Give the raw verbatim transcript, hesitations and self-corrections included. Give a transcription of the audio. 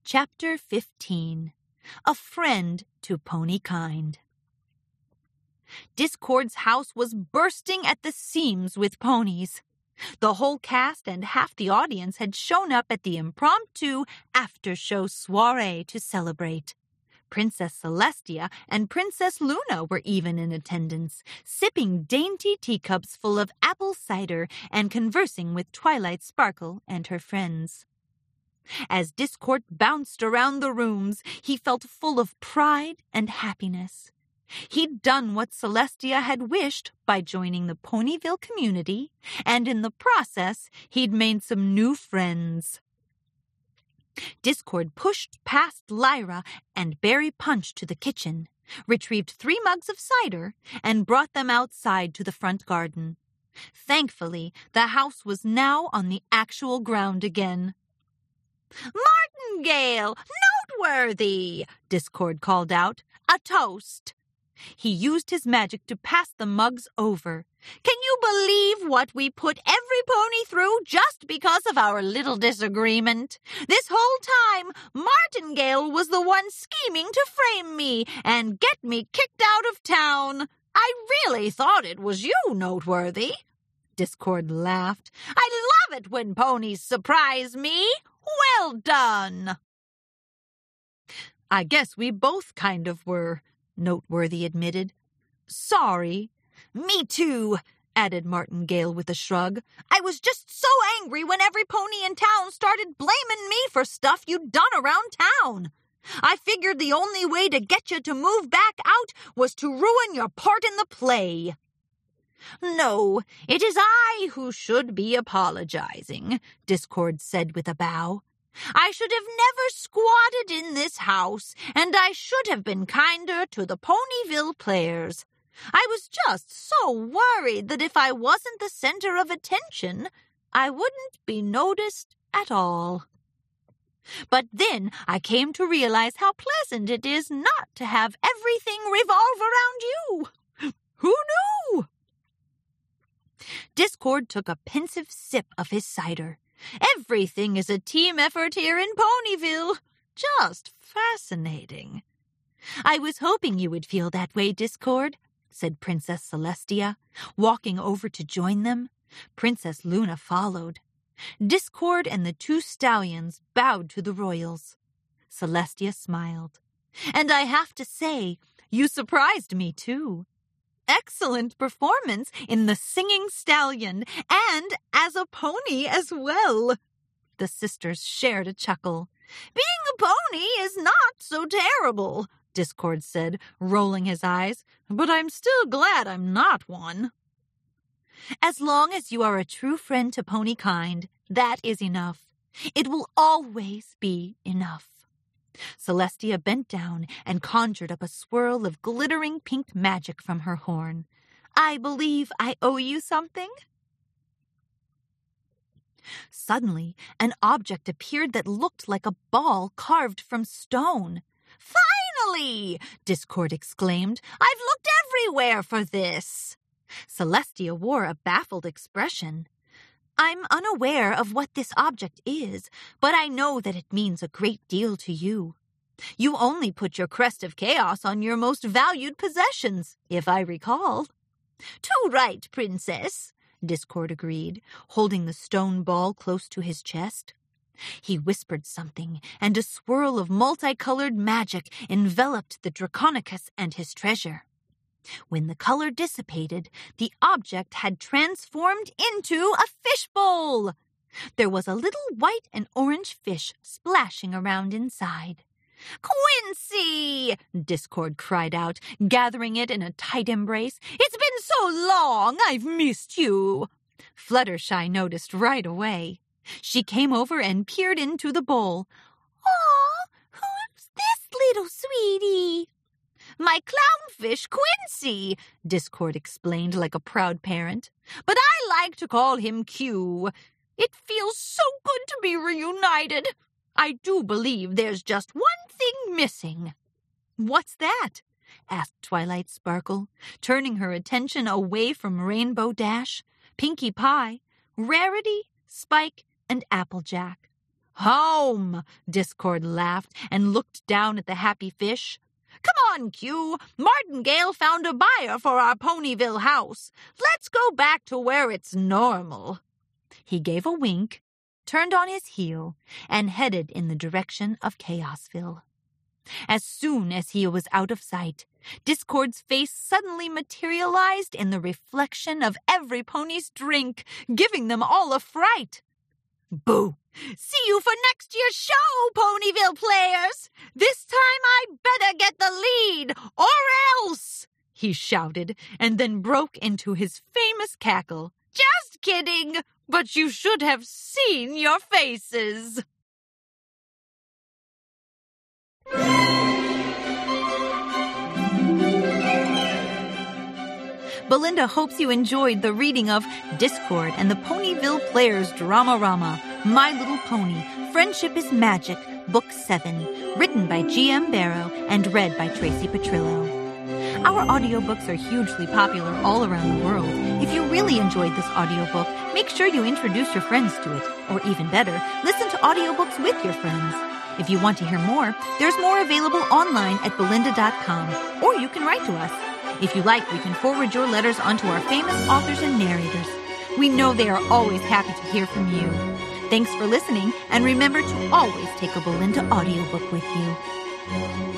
Chapter fifteen. A Friend to Ponykind. Discord's house was bursting at the seams with ponies. The whole cast and half the audience had shown up at the impromptu after-show soiree to celebrate. Princess Celestia and Princess Luna were even in attendance, sipping dainty teacups full of apple cider and conversing with Twilight Sparkle and her friends. As Discord bounced around the rooms, he felt full of pride and happiness. He'd done what Celestia had wished by joining the Ponyville community, and in the process, he'd made some new friends. Discord pushed past Lyra and Berry Punch to the kitchen, retrieved three mugs of cider, and brought them outside to the front garden. Thankfully, the house was now on the actual ground again. "Martingale, noteworthy!" Discord called out. "A toast." He used his magic to pass the mugs over. "Can you believe what we put every pony through just because of our little disagreement? This whole time, Martingale was the one scheming to frame me and get me kicked out of town. I really thought it was you, Noteworthy." Discord laughed. "I love it when ponies surprise me. Well done." "I guess we both kind of were," Noteworthy admitted. "Sorry." "Me too," added Martingale with a shrug. "I was just so angry when every pony in town started blaming me for stuff you'd done around town. I figured the only way to get you to move back out was to ruin your part in the play." "No, it is I who should be apologizing," Discord said with a bow. "I should have never squatted in this house, and I should have been kinder to the Ponyville players. I was just so worried that if I wasn't the center of attention, I wouldn't be noticed at all. But then I came to realize how pleasant it is not to have everything revolve around you. Who knew?" Discord took a pensive sip of his cider. "Everything is a team effort here in Ponyville. Just fascinating." "I was hoping you would feel that way, Discord," said Princess Celestia, walking over to join them. Princess Luna followed. Discord and the two stallions bowed to the royals. Celestia smiled. "And I have to say, you surprised me too. Excellent performance in The Singing Stallion, and as a pony as well." The sisters shared a chuckle. "Being a pony is not so terrible," Discord said, rolling his eyes, "but I'm still glad I'm not one." "As long as you are a true friend to Ponykind, that is enough. It will always be enough." Celestia bent down and conjured up a swirl of glittering pink magic from her horn. "I believe I owe you something." Suddenly, an object appeared that looked like a ball carved from stone. "Finally!" Discord exclaimed. "I've looked everywhere for this." Celestia wore a baffled expression. "I'm unaware of what this object is, but I know that it means a great deal to you. You only put your crest of chaos on your most valued possessions, if I recall." "Too right, Princess," Discord agreed, holding the stone ball close to his chest. He whispered something, and a swirl of multicolored magic enveloped the Draconicus and his treasure. When the color dissipated, the object had transformed into a fishbowl. There was a little white and orange fish splashing around inside. "Quincy!" Discord cried out, gathering it in a tight embrace. "It's been so long, I've missed you." Fluttershy noticed right away. She came over and peered into the bowl. "Aw, who's this little sweetie?" "My clownfish, Quincy," Discord explained like a proud parent. "But I like to call him Q. It feels so good to be reunited. I do believe there's just one thing missing." "What's that?" asked Twilight Sparkle, turning her attention away from Rainbow Dash, Pinkie Pie, Rarity, Spike, and Applejack. Home! Discord laughed and looked down at the happy fish. Come on, Q. Martingale found a buyer for our Ponyville house. Let's go back to where it's normal. He gave a wink, turned on his heel, and headed in the direction of Chaosville. As soon as he was out of sight, Discord's face suddenly materialized in the reflection of every pony's drink, giving them all a fright. Boo! See you for next year's show, Ponyville players! This time I better get the lead, or else! He shouted, and then broke into his famous cackle. Just kidding, but you should have seen your faces. Belinda hopes you enjoyed the reading of Discord and the Ponyville Players Drama-Rama, My Little Pony, Friendship is Magic, Book seven, written by G M Barrow and read by Tracy Petrillo. Our audiobooks are hugely popular all around the world. If you really enjoyed this audiobook, make sure you introduce your friends to it, or even better, listen to audiobooks with your friends. If you want to hear more, there's more available online at belinda dot com, or you can write to us. If you like, we can forward your letters onto our famous authors and narrators. We know they are always happy to hear from you. Thanks for listening, and remember to always take a Belinda audiobook with you.